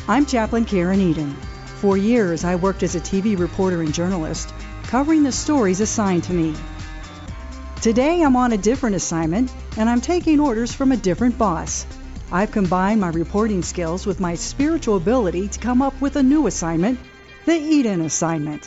I'm Chaplain Karen Eden. For years, I worked as a TV reporter and journalist, covering the stories assigned to me. Today, I'm on a different assignment, and I'm taking orders from a different boss. I've combined my reporting skills with my spiritual ability to come up with a new assignment, the Eden Assignment.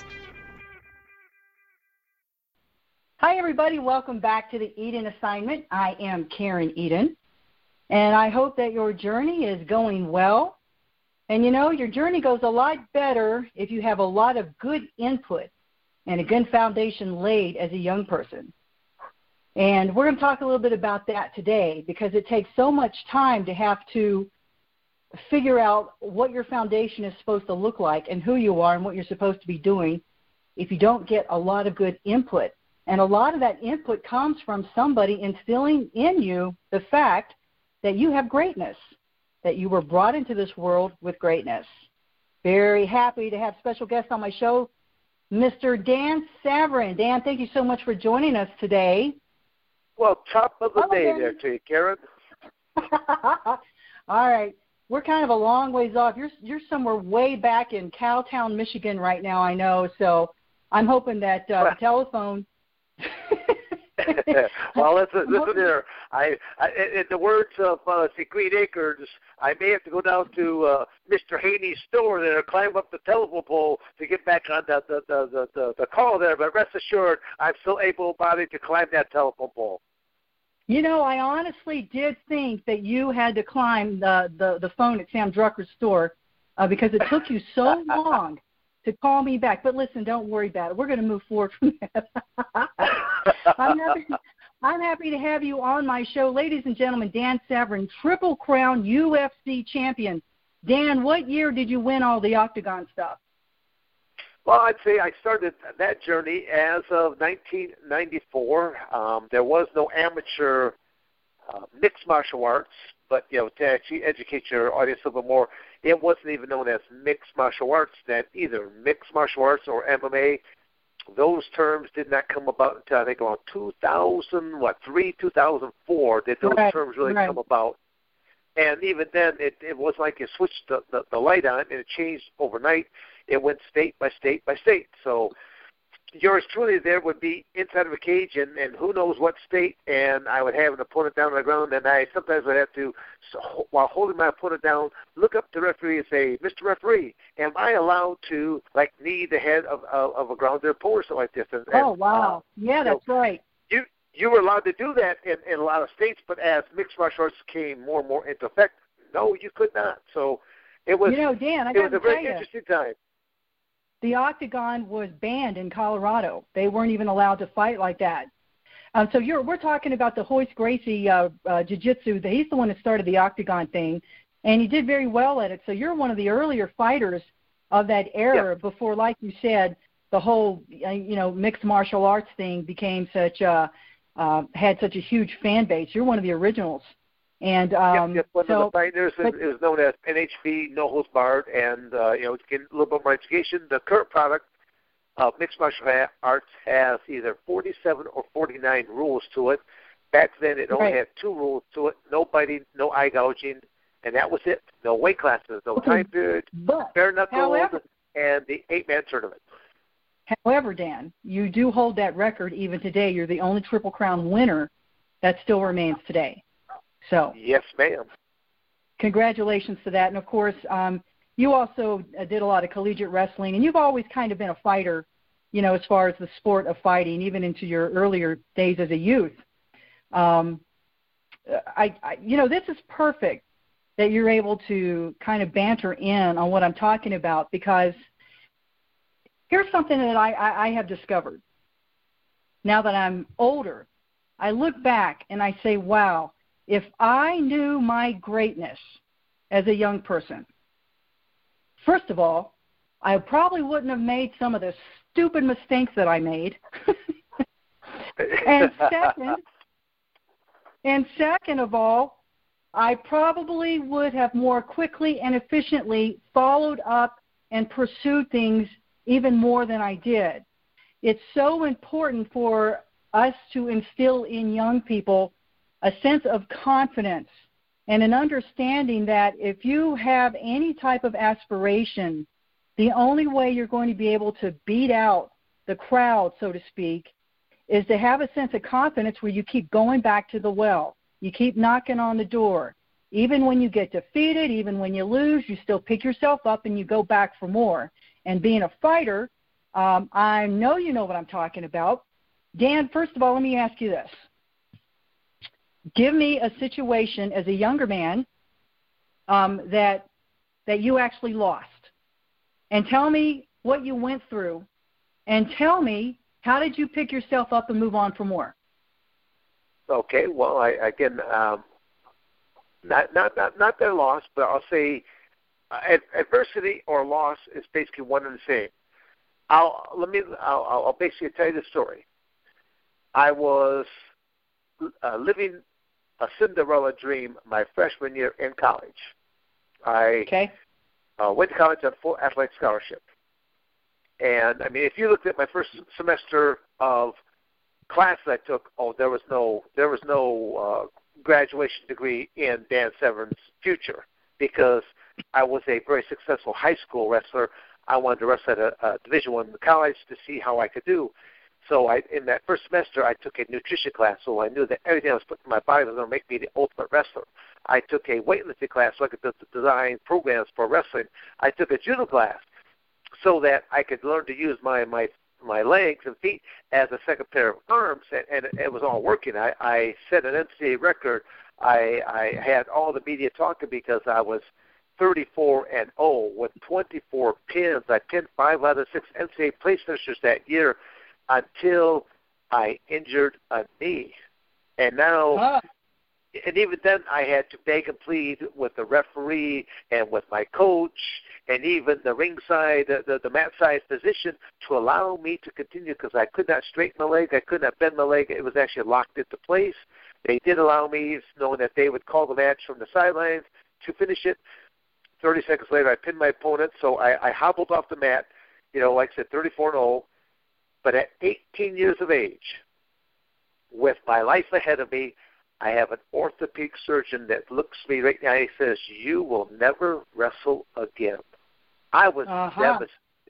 Hi, everybody. Welcome back to the Eden Assignment. I am Karen Eden, and I hope that your journey is going well. And you know, your journey goes a lot better if you have a lot of good input and a good foundation laid as a young person. And we're going to talk a little bit about that today because it takes so much time to have to figure out what your foundation is supposed to look like and who you are and what you're supposed to be doing if you don't get a lot of good input. And a lot of that input comes from somebody instilling in you the fact that you have greatness, that you were brought into this world with greatness. Very happy to have special guest on my show, Mr. Dan Savran. Dan, thank you so much for joining us today. Well, top of the day there to you, Karen. All right. We're kind of a long ways off. You're somewhere way back in Cowtown, Michigan right now, I know. So I'm hoping that the telephone... Well, listen here. In the words of Green Acres, I may have to go down to Mr. Haney's store there, climb up the telephone pole to get back on the call there. But rest assured, I'm still able-bodied to climb that telephone pole. You know, I honestly did think that you had to climb the phone at Sam Drucker's store because it took you so long to call me back. But listen, don't worry about it. We're going to move forward from that. I'm happy to have you on my show. Ladies and gentlemen, Dan Savran, Triple Crown UFC champion. Dan, what year did you win all the Octagon stuff? Well, I'd say I started that journey as of 1994. There was no amateur mixed martial arts, but, you know, to actually educate your audience a little bit more, it wasn't even known as mixed martial arts then either. Mixed martial arts or MMA, those terms did not come about until I think around 2003, 2004 did those terms really come about. And even then, it was like you switched the light on and it changed overnight. It went state by state by state. So yours truly there would be inside of a cage and who knows what state, and I would have an opponent down on the ground, and I sometimes would have to, while holding my opponent down, look up to the referee and say, Mr. Referee, am I allowed to, like, knee the head of a grounded opponent or something like this? And, wow. Yeah, that's right. You were allowed to do that in a lot of states, but as mixed martial arts came more and more into effect, no, you could not. So it was, Dan, it was a very interesting time. The Octagon was banned in Colorado. They weren't even allowed to fight like that. So we're talking about the Hoist Gracie Jiu-Jitsu. He's the one that started the Octagon thing, and he did very well at it. So you're one of the earlier fighters of that era before, like you said, the whole mixed martial arts thing became had such a huge fan base. You're one of the originals. And one of the pioneers is known as NHB, No Holds Barred, and to get a little bit more education, the current product of mixed martial arts has either 47 or 49 rules to it. Back then, it only had 2 rules to it: no biting, no eye gouging, and that was it. No weight classes, no time period, bare knuckles, and the 8-man tournament. However, Dan, you do hold that record even today. You're the only Triple Crown winner that still remains today. So yes, ma'am. Congratulations to that. And, of course, you also did a lot of collegiate wrestling, and you've always kind of been a fighter, as far as the sport of fighting, even into your earlier days as a youth. This is perfect that you're able to kind of banter in on what I'm talking about, because here's something that I have discovered. Now that I'm older, I look back and I say, wow, if I knew my greatness as a young person, first of all, I probably wouldn't have made some of the stupid mistakes that I made. and second of all, I probably would have more quickly and efficiently followed up and pursued things even more than I did. It's so important for us to instill in young people a sense of confidence and an understanding that if you have any type of aspiration, the only way you're going to be able to beat out the crowd, so to speak, is to have a sense of confidence where you keep going back to the well. You keep knocking on the door. Even when you get defeated, even when you lose, you still pick yourself up and you go back for more. And being a fighter, I know you know what I'm talking about. Dan, first of all, let me ask you this. Give me a situation as a younger man that you actually lost. And tell me what you went through. And tell me, how did you pick yourself up and move on for more? Okay, well, not their loss, but I'll say adversity or loss is basically one and the same. I'll basically tell you the story. I was living a Cinderella dream my freshman year in college. I went to college on full athletic scholarship. And, I mean, if you looked at my first semester of classes I took, there was no graduation degree in Dan Severn's future because I was a very successful high school wrestler. I wanted to wrestle at a Division I college to see how I could do. So in that first semester, I took a nutrition class, so I knew that everything I was putting in my body was going to make me the ultimate wrestler. I took a weightlifting class so I could design programs for wrestling. I took a judo class so that I could learn to use my legs and feet as a second pair of arms, and it was all working. I set an NCAA record. I had all the media talking because I was 34-0 with 24 pins. I pinned 5 out of the 6 NCAA place finishers that year until I injured a knee. And now, and even then I had to beg and plead with the referee and with my coach and even the ringside, the mat-side physician to allow me to continue because I could not straighten my leg. I could not bend my leg. It was actually locked into place. They did allow me, knowing that they would call the match from the sidelines, to finish it. 30 seconds later, I pinned my opponent, so I hobbled off the mat, like I said, 34-0. But at 18 years of age, with my life ahead of me, I have an orthopedic surgeon that looks me right now and he says, "You will never wrestle again." I was devastated.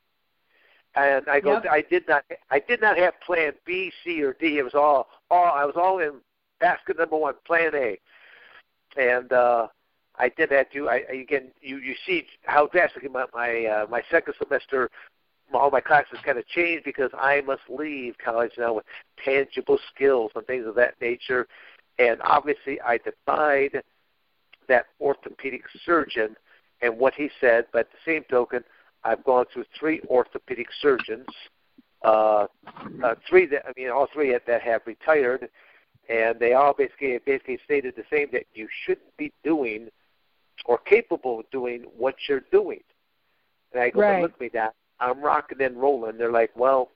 And I go, I did not have plan B, C, or D. It was I was all in basket number 1, plan A. And I did that too. Again, you see how drastically my second semester, all my classes kind of changed because I must leave college now with tangible skills and things of that nature. And obviously I defied that orthopedic surgeon and what he said, but at the same token, I've gone through 3 orthopedic surgeons, all 3 that have retired, and they all basically stated the same, that you shouldn't be doing or capable of doing what you're doing. And I go, right. Look at me, Doc, I'm rocking and rolling. They're like, well,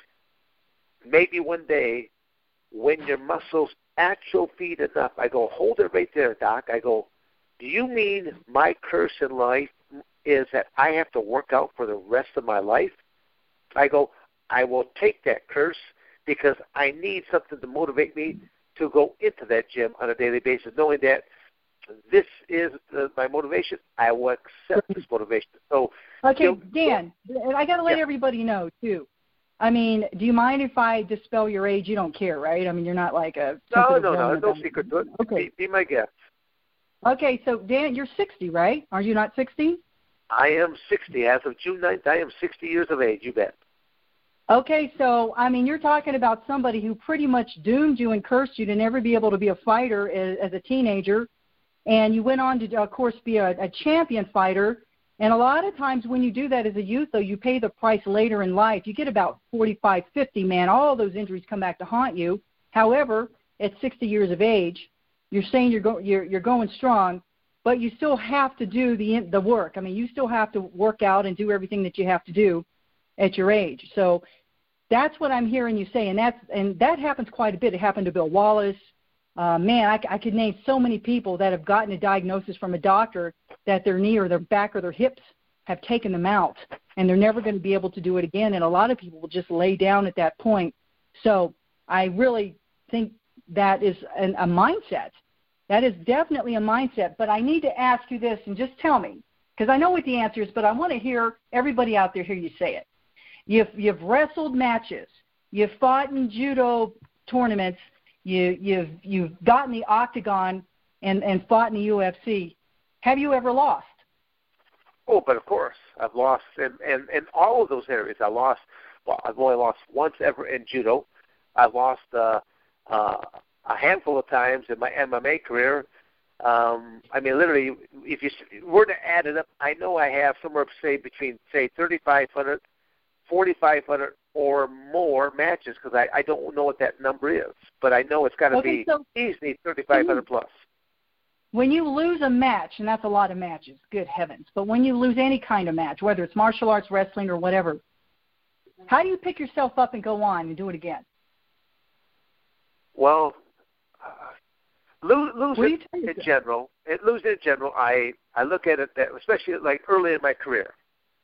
maybe one day when your muscles atrophy enough, I go, hold it right there, Doc. I go, do you mean my curse in life is that I have to work out for the rest of my life? I go, I will take that curse because I need something to motivate me to go into that gym on a daily basis, knowing that this is my motivation. I will accept this motivation. So, okay, Dan, I got to let everybody know, too. I mean, do you mind if I dispel your age? You don't care, right? I mean, you're not like a... No, no secret to it. Okay. Be my guest. Okay, so, Dan, you're 60, right? Are you not 60? I am 60. As of June 9th, I am 60 years of age, you bet. Okay, so, I mean, you're talking about somebody who pretty much doomed you and cursed you to never be able to be a fighter as a teenager, and you went on to, of course, be a champion fighter. And a lot of times when you do that as a youth, though, you pay the price later in life. You get about 45, 50, man. All those injuries come back to haunt you. However, at 60 years of age, you're saying you're going strong, but you still have to do the work. I mean, you still have to work out and do everything that you have to do at your age. So that's what I'm hearing you say, and that happens quite a bit. It happened to Bill Wallace. Man, I could name so many people that have gotten a diagnosis from a doctor that their knee or their back or their hips have taken them out, and they're never going to be able to do it again, and a lot of people will just lay down at that point. So I really think that is a mindset That is definitely a mindset. But I need to ask you this, and just tell me, because I know what the answer is, but I want to hear everybody out there hear you say it. You've wrestled matches. You've fought in judo tournaments. You've gotten the octagon and fought in the UFC. Have you ever lost? Oh, but of course, I've lost in all of those areas. I've only lost once ever in judo. I've lost a handful of times in my MMA career. I mean, literally, if you were to add it up, I know I have somewhere, between 3,500, 4,500 or more matches, because I don't know what that number is, but I know it's got to be easily 3,500 plus. When you lose a match, and that's a lot of matches, good heavens, but when you lose any kind of match, whether it's martial arts, wrestling, or whatever, how do you pick yourself up and go on and do it again? Well, losing in general, I look at it that, especially like early in my career,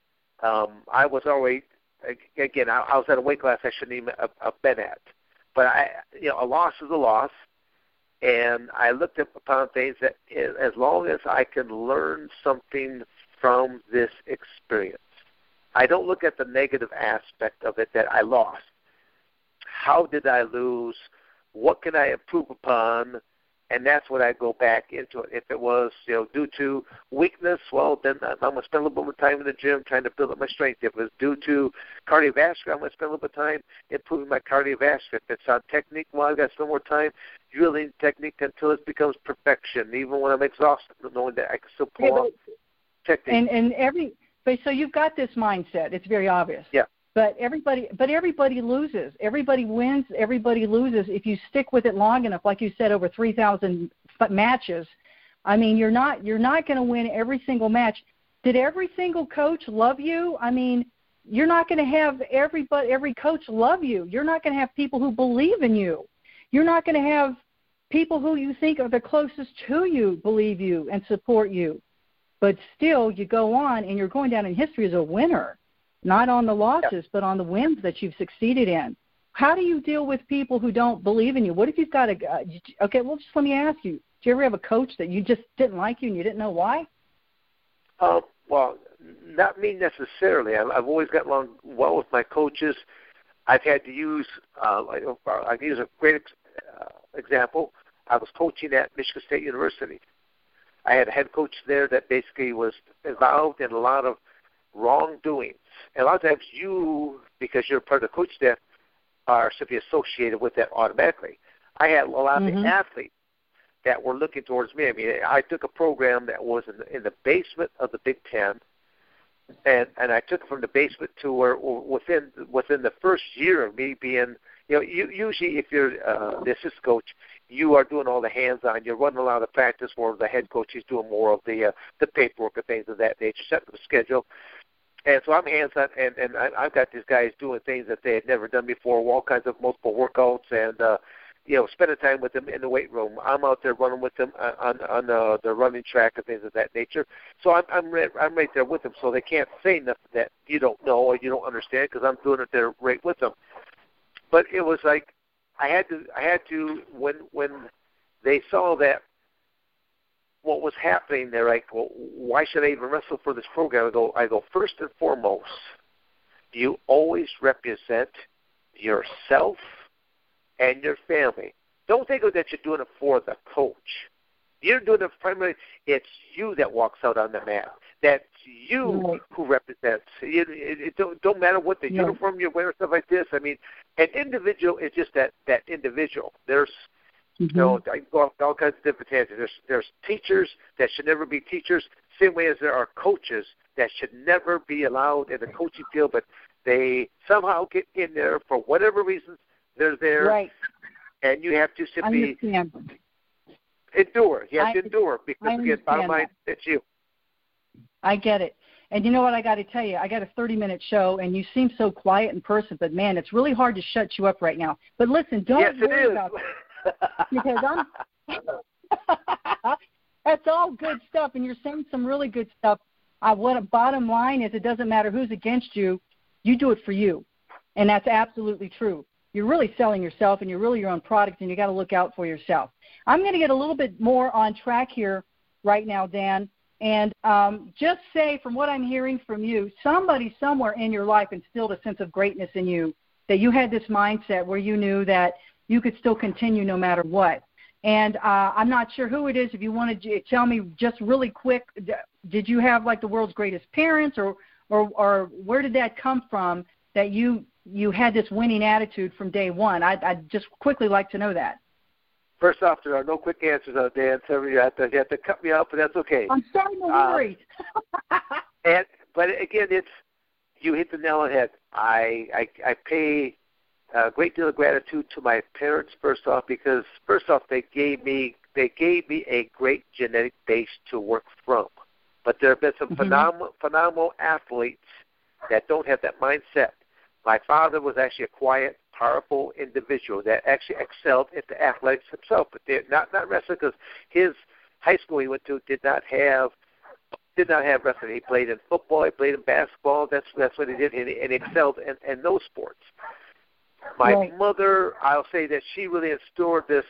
I was always, again, I was at a weight class I shouldn't even have been at. But a loss is a loss. And I looked upon things that as long as I can learn something from this experience, I don't look at the negative aspect of it that I lost. How did I lose? What can I improve upon? And that's what I go back into it. If it was, due to weakness, well, then I'm going to spend a little bit more time in the gym trying to build up my strength. If it was due to cardiovascular, I'm going to spend a little bit of time improving my cardiovascular. If it's on technique, well, I've got to spend more time drilling technique until it becomes perfection, even when I'm exhausted, knowing that I can still pull off technique. So you've got this mindset. It's very obvious. Yeah. But everybody loses. Everybody wins. Everybody loses. If you stick with it long enough, like you said, over 3,000 matches, I mean, you're not going to win every single match. Did every single coach love you? I mean, you're not going to have every coach love you. You're not going to have people who believe in you. You're not going to have people who you think are the closest to you believe you and support you. But still, you go on, and you're going down in history as a winner. Not on the losses, but on the wins that you've succeeded in. How do you deal with people who don't believe in you? What if you've got just let me ask you, did you ever have a coach that you just didn't like you and you didn't know why? Well, not me necessarily. I've always gotten along well with my coaches. I've had to use, I can use a great example. I was coaching at Michigan State University. I had a head coach there that basically was involved in a lot of wrongdoings. And a lot of times because you're part of the coach staff, are simply associated with that automatically. I had a lot of the athletes that were looking towards me. I mean, I took a program that was in the basement of the Big Ten, and I took it from the basement to where within the first year of me being, usually if you're the assistant coach, you are doing all the hands-on. You're running a lot of the practice where the head coach is doing more of the paperwork and things of that nature, setting the schedule. And so I'm hands-on, and I've got these guys doing things that they had never done before, all kinds of multiple workouts, and spending time with them in the weight room. I'm out there running with them on the running track and things of that nature. So I'm right there with them, so they can't say nothing that you don't know or you don't understand, because I'm doing it there right with them. But it was like I had to when they saw that what was happening, they're like, well, why should I even wrestle for this program? I go, first and foremost, you always represent yourself and your family. Don't think that you're doing it for the coach. You're doing it primarily, it's you that walks out on the mat. That's you who represents. It don't matter what the uniform you're wearing, stuff like this. I mean, an individual is just that individual. There's I can go off all kinds of different tangents. There's teachers that should never be teachers, same way as there are coaches that should never be allowed in the coaching field, but they somehow get in there for whatever reasons. They're there, right? And you have to simply endure. You have to endure because, again, bottom line, it's you. I get it. And you know what I got to tell you? I got a 30-minute show, and you seem so quiet in person, but, man, it's really hard to shut you up right now. But listen, don't worry about it. Because that's all good stuff, and you're saying some really good stuff. Bottom line is, it doesn't matter who's against you. You do it for you, and that's absolutely true. you're really selling yourself, and you're really your own product, and you got to look out for yourself. I'm going to get a little bit more on track here right now, Dan, and just say from what I'm hearing from you, somebody somewhere in your life instilled a sense of greatness in you, that you had this mindset where you knew that you could still continue no matter what. And I'm not sure who it is. If you want to tell me just really quick, did you have like the world's greatest parents, or where did that come from, that you had this winning attitude from day one? I'd just quickly like to know that. First off, there are no quick answers on Dan. So you have to cut me off, but that's okay. I'm starting to worry. But again, you hit the nail on the head. I pay a great deal of gratitude to my parents first off, because first off they gave me a great genetic base to work from. But there have been some phenomenal athletes that don't have that mindset. My father was actually a quiet, powerful individual that actually excelled at the athletics himself, but not wrestling, because his high school he went to did not have wrestling. He played in football, he played in basketball. That's what he did, and he excelled in those sports. My mother, I'll say that she really instilled this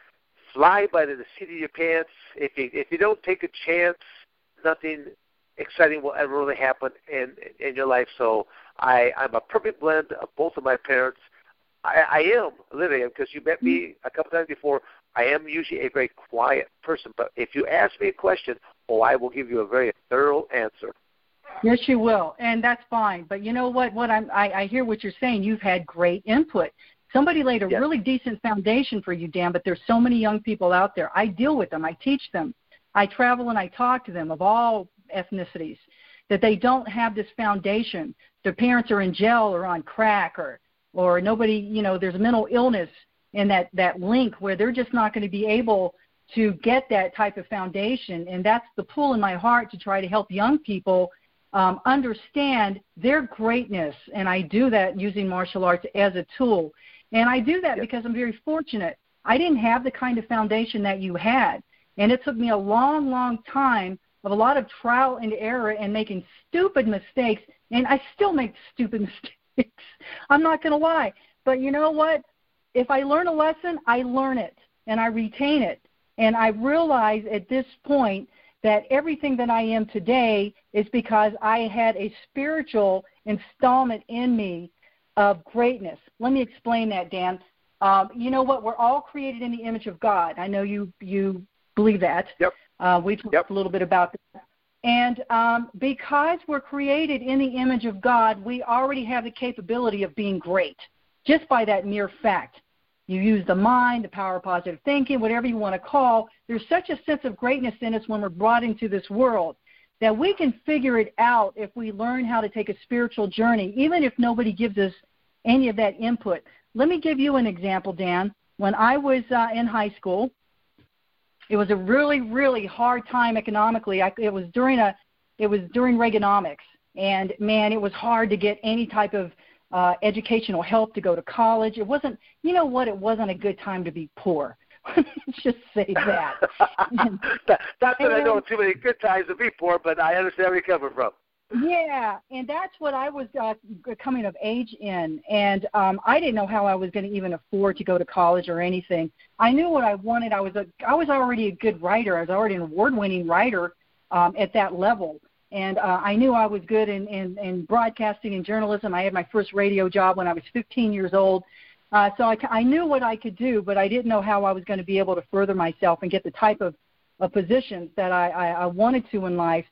fly by the seat of your pants. If you don't take a chance, nothing exciting will ever really happen in your life. So I'm a perfect blend of both of my parents. I am, literally, because you met me a couple times before, I am usually a very quiet person. But if you ask me a question, I will give you a very thorough answer. Yes, you will, and that's fine. But you know what? I hear what you're saying. You've had great input. Somebody laid a really decent foundation for you, Dan, but there's so many young people out there. I deal with them. I teach them. I travel and I talk to them of all ethnicities, that they don't have this foundation. Their parents are in jail or on crack, or nobody, there's mental illness in that link where they're just not going to be able to get that type of foundation. And that's the pull in my heart to try to help young people understand their greatness. And I do that using martial arts as a tool. And I do that because I'm very fortunate. I didn't have the kind of foundation that you had. And it took me a long, long time of a lot of trial and error and making stupid mistakes. And I still make stupid mistakes. I'm not going to lie. But you know what? If I learn a lesson, I learn it and I retain it. And I realize at this point that everything that I am today is because I had a spiritual installment in me of greatness. Let me explain that, Dan. You know what? We're all created in the image of God. I know you believe that. Yep. We talked a little bit about that. And because we're created in the image of God, we already have the capability of being great, just by that mere fact. You use the mind, the power of positive thinking, whatever you want to call. There's such a sense of greatness in us when we're brought into this world that we can figure it out if we learn how to take a spiritual journey, even if nobody gives us any of that input. Let me give you an example, Dan. When I was in high school, it was a really, really hard time economically. It was during Reaganomics, and man, it was hard to get any type of educational help to go to college. It wasn't, it wasn't a good time to be poor. Let's just say that. Not that I know too many good times to be poor, but I understand where you're coming from. Yeah, and that's what I was coming of age in, and I didn't know how I was going to even afford to go to college or anything. I knew what I wanted. I was already a good writer. I was already an award-winning writer at that level. And I knew I was good in broadcasting and journalism. I had my first radio job when I was 15 years old. So I knew what I could do, but I didn't know how I was going to be able to further myself and get the type of positions that I wanted to in life.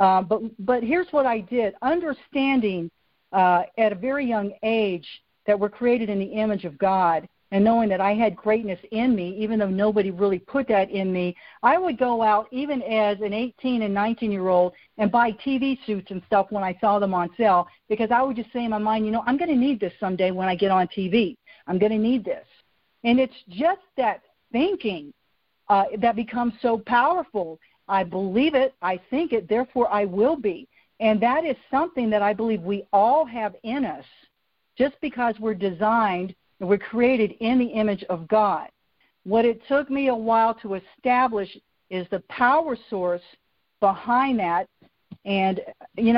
But here's what I did. Understanding at a very young age that we're created in the image of God, and knowing that I had greatness in me, even though nobody really put that in me, I would go out even as an 18 and 19-year-old and buy TV suits and stuff when I saw them on sale, because I would just say in my mind, I'm going to need this someday when I get on TV. I'm going to need this. And it's just that thinking that becomes so powerful. I believe it, I think it, therefore I will be. And that is something that I believe we all have in us, just because we're designed and we're created in the image of God. What it took me a while to establish is the power source behind that. And,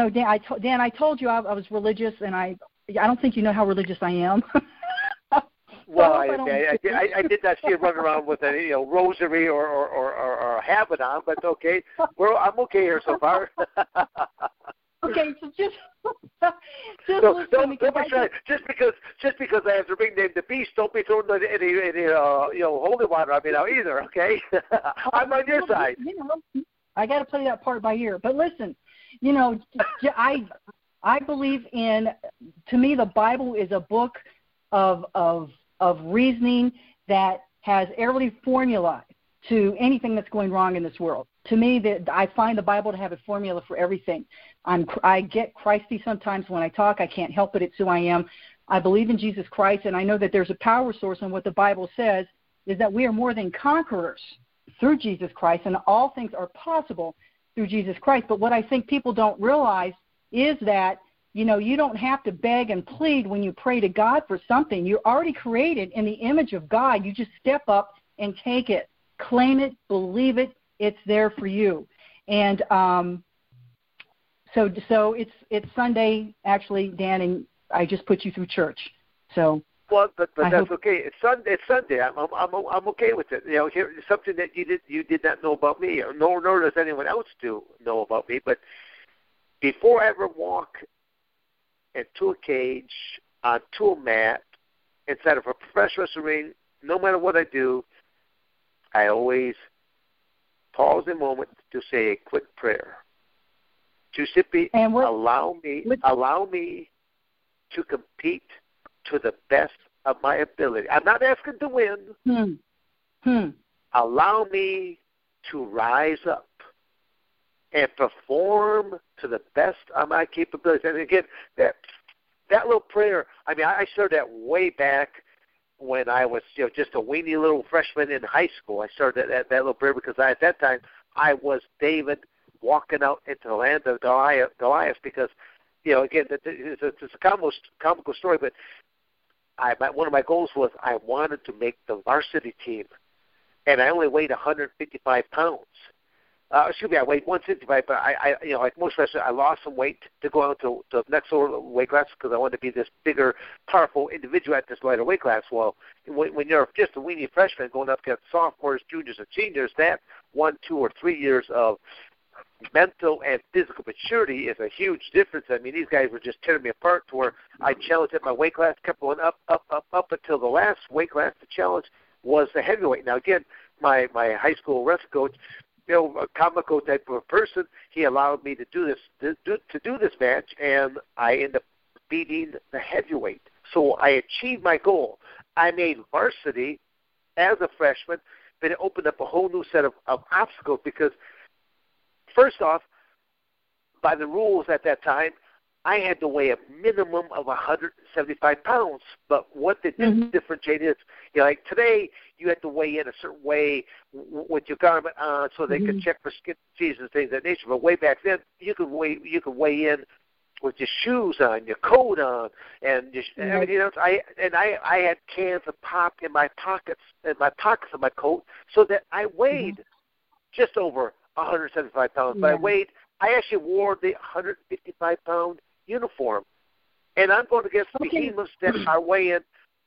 Dan, I told you I was religious, and I don't think you know how religious I am. Well, I did not see him running around with a rosary or a habit on, but okay, I'm okay here so far. Okay, so just don't be trying, just because I have the ring named the Beast, don't be throwing any holy water on me now either. Okay, I'm on your side. I got to play that part by ear. But listen, I believe in. To me, the Bible is a book of reasoning that has every formula to anything that's going wrong in this world. To me, that I find the Bible to have a formula for everything. I get Christy sometimes when I talk. I can't help it. It's who I am. I believe in Jesus Christ, and I know that there's a power source, and what the Bible says is that we are more than conquerors through Jesus Christ, and all things are possible through Jesus Christ. But what I think people don't realize is that, you don't have to beg and plead when you pray to God for something. You're already created in the image of God. You just step up and take it. Claim it, believe it, it's there for you. And so it's Sunday, actually, Dan, and I just put you through church. So well, but that's okay. It's Sunday. I'm okay with it. Here something that you did not know about me, nor does anyone else know about me. But before I ever walk into a cage, onto a mat, inside of a professional wrestling ring, no matter what I do, I always pause a moment to say a quick prayer. To simply allow me to compete to the best of my ability. I'm not asking to win. Allow me to rise up and perform to the best of my capabilities. And again, that little prayer, I started that way back when I was just a weeny little freshman in high school. I started that little prayer because at that time I was David walking out into the land of Goliath because, again, it's a comical story, but one of my goals was I wanted to make the varsity team, and I only weighed 155 pounds. I weighed 165, but like most wrestlers, I lost some weight to go out to the next lower weight class because I wanted to be this bigger, powerful individual at this lighter weight class. Well, when you're just a weenie freshman going up against sophomores, juniors, and seniors, that 1, 2, or 3 years of mental and physical maturity is a huge difference. These guys were just tearing me apart to where I challenged at my weight class, kept going up until the last weight class to challenge was the heavyweight. Now, again, my high school wrestling coach, a comical type of person, he allowed me to do this match, and I ended up beating the heavyweight. So I achieved my goal. I made varsity as a freshman, but it opened up a whole new set of obstacles because, first off, by the rules at that time, I had to weigh a minimum of 175 pounds. But what didn't differentiate is, like today, you had to weigh in a certain way with your garment on so they could check for skin disease and things of that nature. But way back then, you could weigh in with your shoes on, your coat on, and everything else. I had cans of pop in my pockets of my coat, so that I weighed just over 175 pounds. But I actually wore the 155-pound uniform, and I'm going against behemoths that are weighing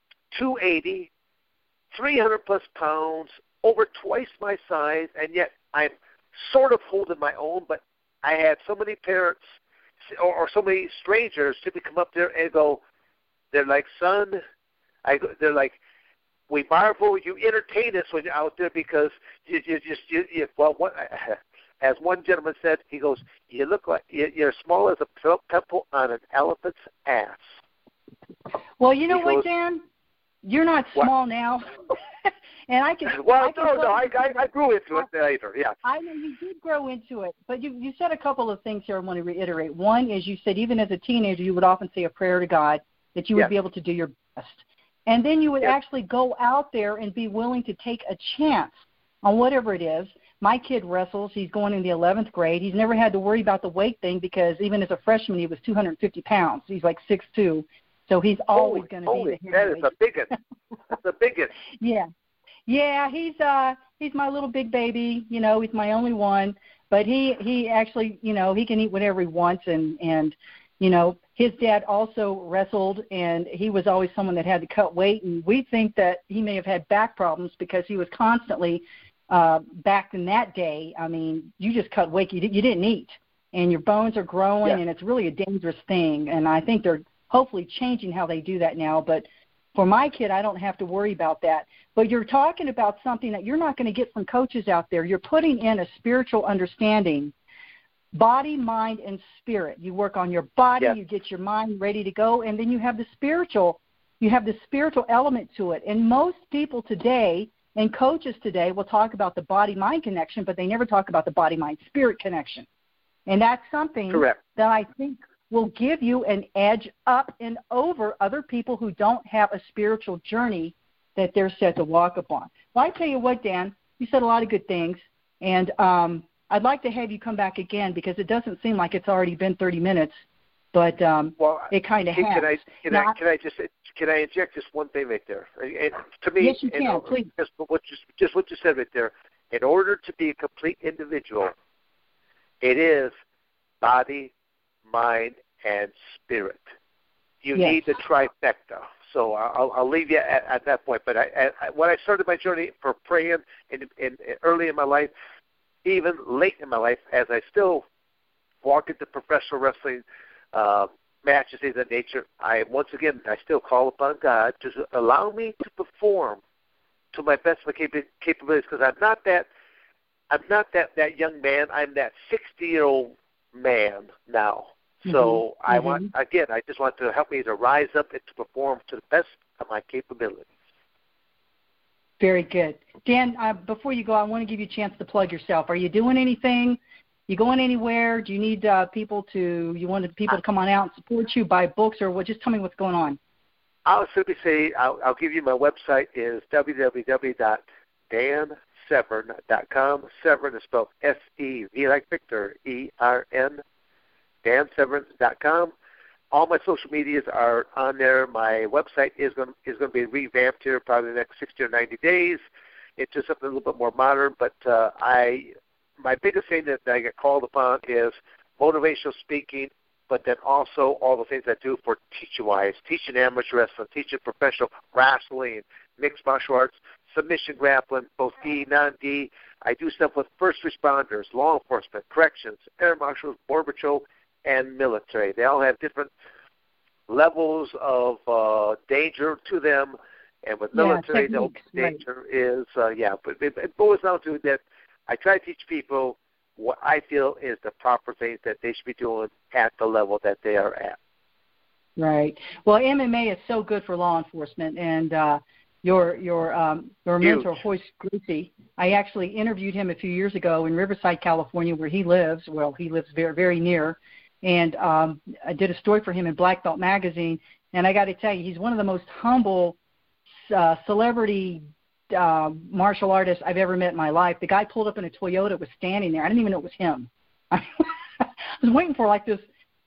280, 300-plus pounds, over twice my size, and yet I'm sort of holding my own, but I had so many parents or so many strangers simply come up there and go, they're like, son, they're like, we marvel you entertain us when you're out there because as one gentleman said, he goes, you look like you're small as a pimple on an elephant's ass. Well, you know what, Dan? You're not small now. And I can. Well, I grew into it later. Yeah. I know you did grow into it, but you said a couple of things here I want to reiterate. One is you said even as a teenager you would often say a prayer to God that you would be able to do your best, and then you would actually go out there and be willing to take a chance on whatever it is. My kid wrestles. He's going in the 11th grade. He's never had to worry about the weight thing because even as a freshman he was 250 pounds. He's like 6'2", so he's always going to be the heavyweight. That is a big one. That's a big one. Yeah. Yeah, he's my little big baby, he's my only one, but he actually, he can eat whatever he wants and You know, his dad also wrestled, and he was always someone that had to cut weight, and we think that he may have had back problems because he was constantly, back in that day, I mean, you just cut weight, you didn't eat, and your bones are growing, and it's really a dangerous thing, and I think they're hopefully changing how they do that now, but for my kid, I don't have to worry about that. But you're talking about something that you're not going to get from coaches out there. You're putting in a spiritual understanding, body, mind, and spirit. You work on your body, you get your mind ready to go, and then you have the spiritual element to it. And most people today and coaches today will talk about the body-mind connection, but they never talk about the body-mind-spirit connection. And that's something that I think will give you an edge up and over other people who don't have a spiritual journey that they're set to walk upon. Well, I tell you what, Dan, you said a lot of good things, and I'd like to have you come back again because it doesn't seem like it's already been 30 minutes, but it kind of has. Can I inject just one thing right there? And to me, yes, you can, please. Just what you said right there. In order to be a complete individual, it is body, mind, and spirit. You need the trifecta. So I'll leave you at that point. But when I started my journey for praying in early in my life, even late in my life, as I still walk into professional wrestling matches of that nature, I still call upon God to allow me to perform to my best of my capabilities, because I'm not that young man. I'm that 60-year-old man now. So I just want to help me to rise up and to perform to the best of my capabilities. Very good. Dan, before you go, I want to give you a chance to plug yourself. Are you doing anything? You going anywhere? Do you need people to come on out and support you, buy books, or what? Just tell me what's going on. I'll simply say, I'll give you my website is www.dansevern.com. Severn is spelled S-E-V like Victor, E-R-N. dansevern.com. All my social medias are on there. My website is going to be revamped here probably the next 60 or 90 days into something a little bit more modern. But my biggest thing that I get called upon is motivational speaking, but then also all the things I do for teacher-wise, teaching amateur wrestling, teaching professional wrestling, mixed martial arts, submission grappling, both D, non-D. I do stuff with first responders, law enforcement, corrections, air marshals, border patrol, and military. They all have different levels of danger to them, and with military, the danger is, but it boils down to that I try to teach people what I feel is the proper things that they should be doing at the level that they are at. Right. Well, MMA is so good for law enforcement, and your mentor, Hoist Gracie, I actually interviewed him a few years ago in Riverside, California, where he lives. Well, he lives very, very near. And I did a story for him in Black Belt Magazine, and I got to tell you, he's one of the most humble celebrity martial artists I've ever met in my life. The guy pulled up in a Toyota, was standing there. I didn't even know it was him. I was waiting for like this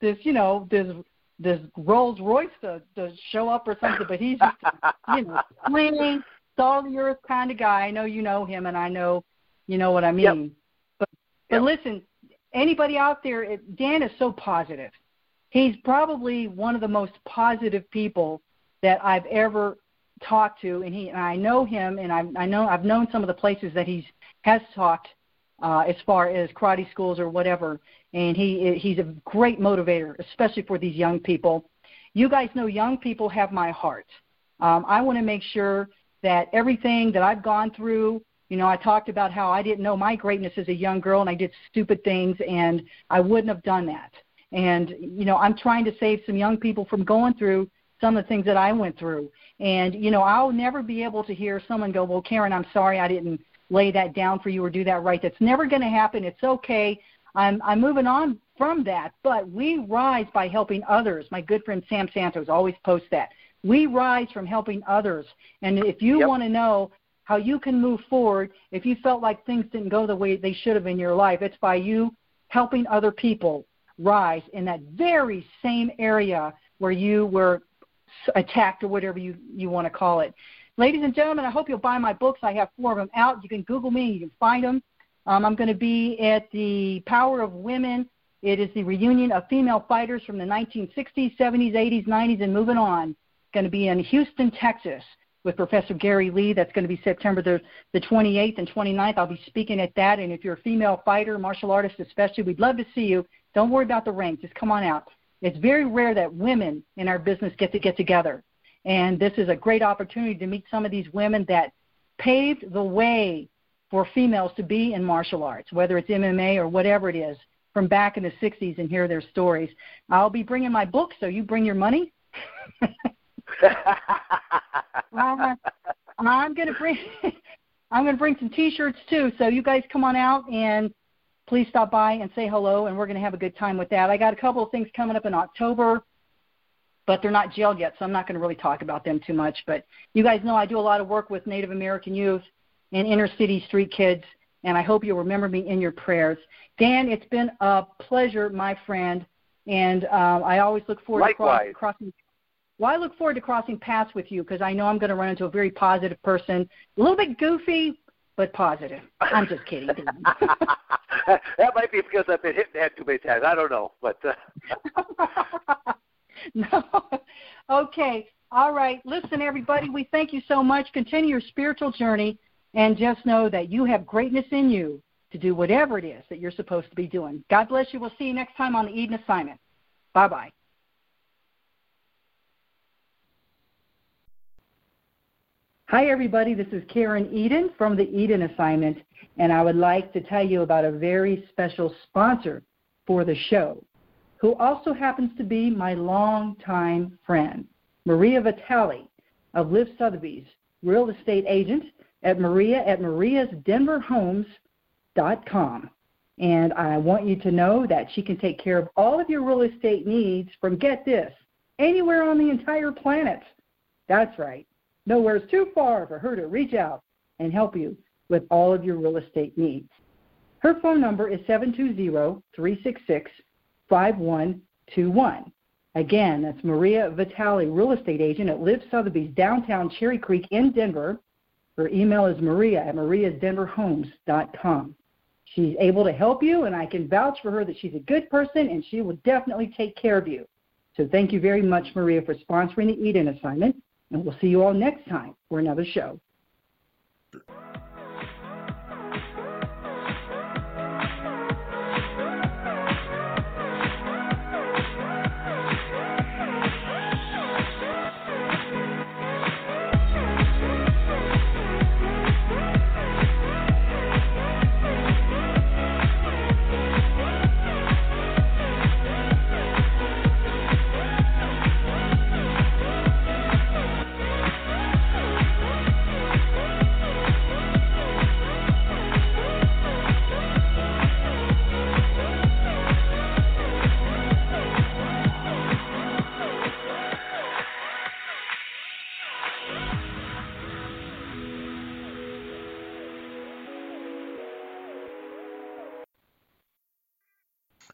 Rolls Royce to show up or something, but he's just clean, salt of the earth kind of guy. I know you know him, and I know you know what I mean. But listen. Anybody out there, Dan is so positive. He's probably one of the most positive people that I've ever talked to, and I know him, and I've known some of the places that he has taught as far as karate schools or whatever, and he's a great motivator, especially for these young people. You guys know young people have my heart. I want to make sure that everything that I've gone through, I talked about how I didn't know my greatness as a young girl, and I did stupid things, and I wouldn't have done that. And, I'm trying to save some young people from going through some of the things that I went through. And, I'll never be able to hear someone go, well, Karen, I'm sorry I didn't lay that down for you or do that right. That's never going to happen. It's okay. I'm moving on from that. But we rise by helping others. My good friend Sam Santos always posts that. We rise from helping others. And if you want to know how you can move forward, if you felt like things didn't go the way they should have in your life, it's by you helping other people rise in that very same area where you were attacked or whatever you want to call it. Ladies and gentlemen, I hope you'll buy my books. I have 4 of them out. You can Google me and you can find them. I'm going to be at the Power of Women It is the reunion of female fighters from the 1960s, 70s, 80s, 90s, and moving on. It's going to be in Houston, Texas, with Professor Gary Lee. That's going to be September the 28th and 29th. I'll be speaking at that. And if you're a female fighter, martial artist especially, we'd love to see you. Don't worry about the rank. Just come on out. It's very rare that women in our business get together. And this is a great opportunity to meet some of these women that paved the way for females to be in martial arts, whether it's MMA or whatever it is, from back in the 60s, and hear their stories. I'll be bringing my book, so you bring your money. I'm going to bring some T-shirts too. So you guys come on out and please stop by and say hello, and we're going to have a good time with that. I got a couple of things coming up in October, but they're not jailed yet, so I'm not going to really talk about them too much. But you guys know I do a lot of work with Native American youth and inner city street kids, and I hope you'll remember me in your prayers. Dan, it's been a pleasure, my friend, and I always look forward to crossing. Well, I look forward to crossing paths with you because I know I'm going to run into a very positive person, a little bit goofy, but positive. I'm just kidding. That might be because I've been hit in the head too many times. I don't know, but no. Okay. All right. Listen, everybody, we thank you so much. Continue your spiritual journey, and just know that you have greatness in you to do whatever it is that you're supposed to be doing. God bless you. We'll see you next time on the Eden Assignment. Bye-bye. Hi, everybody. This is Karen Eden from the Eden Assignment, and I would like to tell you about a very special sponsor for the show, who also happens to be my longtime friend, Maria Vitale of Liv Sotheby's, real estate agent at mariasdenverhomes.com. And I want you to know that she can take care of all of your real estate needs from, get this, anywhere on the entire planet. That's right. Nowhere's too far for her to reach out and help you with all of your real estate needs. Her phone number is 720-366-5121. Again, that's Maria Vitale, real estate agent at Liv Sotheby's, downtown Cherry Creek in Denver. Her email is maria@mariasdenverhomes.com. She's able to help you, and I can vouch for her that she's a good person, and she will definitely take care of you. So thank you very much, Maria, for sponsoring the Eden Assignment. And we'll see you all next time for another show.